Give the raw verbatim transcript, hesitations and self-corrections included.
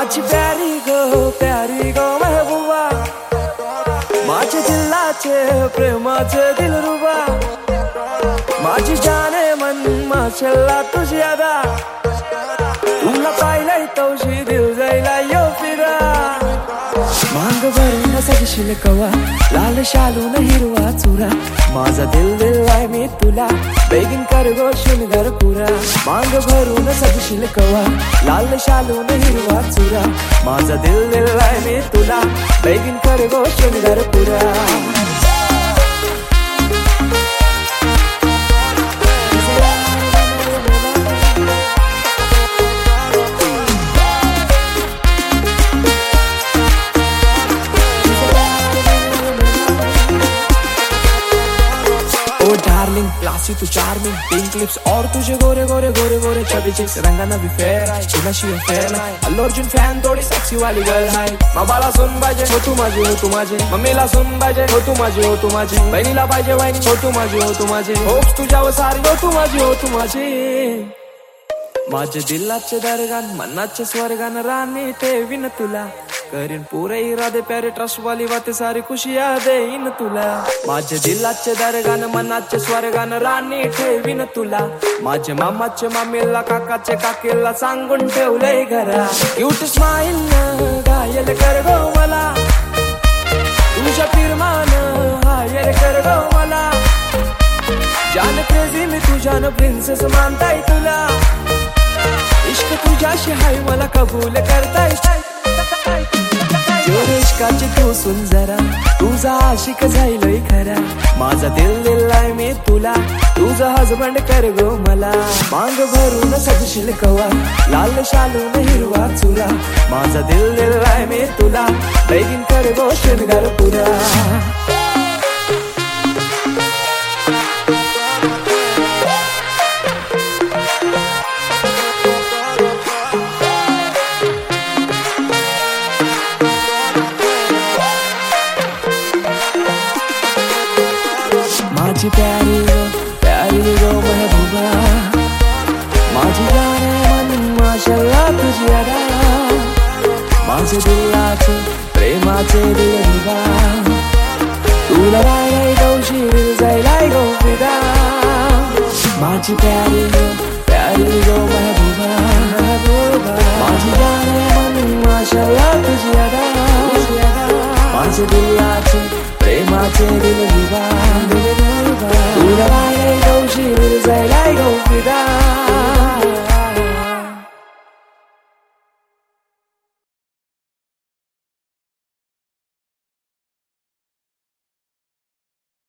माझी प्यारी गो प्यारी गो महबूबा, माझे दिलाचे प्रेमाचे दिलरुबा, माझी जाने मन माशल्ला तुझी अदा, तुला पाहिलंय तवशी दिल जायला यो फिरा. मांग भरून सजशील कवा, लाल शालून हिरवा चुरा, माझा दिल दिलाय मी तुला, बेगीन कर गो शृंगार पुरा. मांग भरून सजशील कवा, लाल शालून हिरवा चुरा, माझा दिल दिलाय मी तुला, बेगीन कर गो शृंगार पुरा. डार्लिंग क्लासी तू चार्मिंग, पिंक लिप्स और तुझे गोरे गोरे गोरे गोरे छबी चिक्स, रंगाना भी फेर आहे, तुझ्याशी फेर नाही. अल्लू अर्जुन फॅन थोडी सेक्सी वाली गर्ल आहे. बाबाला सुन पाहिजे हो तू माझी, हो तू माझी. मम्मीला सुन पाहिजे हो तू माझी, हो तू माझी. बहिणीला पाहिजे वाहिनी हो तू माझी, हो तू माझी. होप्स तुझ्यावर सारी हो तू माझी, हो तू माझी. माझे दिलाचे दरगान मनाचे स्वर्गान राणी ठेवीन तुला, करीन पुरे इरादे प्यारे ट्रस्ट वाली बाते सारी खुशिया देईन तुला. माझे दिलाचे दरगान मनाचे स्वर्गान राणी ठेवीन तुला, माझे मामाचे मामीला काकाचे काकीला सांगून ठेवलंय घरा. क्यूट स्माइल न घायल कर गो मला, तुझ्या फिरमान हायर कर गो मला. जान क्रेझी मी तुझ्यान प्रिन्सेस मानताय तुला, इश्क तुझ्याशी हाय मला कबूल करताय. इश्काची तू सुन जरा, तुझा आशिक जाईलय खरा, माझा दिल दिलाय मी तुला, तुझा हजबंड कर गो मला. मांग भरून सजशील कवा, लाल शालून हिरवा चुरा, माझा दिल दिलाय मी तुला, बेगीन कर गो शृंगार पुरा. माझी प्यारी गो प्यारी गो महबूबा, माझी जाने मन माशल्ला तुझी अदा, माझे दिलाचे प्रेमाचे दिलरुबा, तुला राहिलाय गौशी दिल जायलाय गो फिदा. माझी प्यारी गो प्यारी गो महबूबा, माझी जाने मन माशल्ला तुझी अदा, माझे दिलाचे प्रेमाचे दिलरुबा, तुला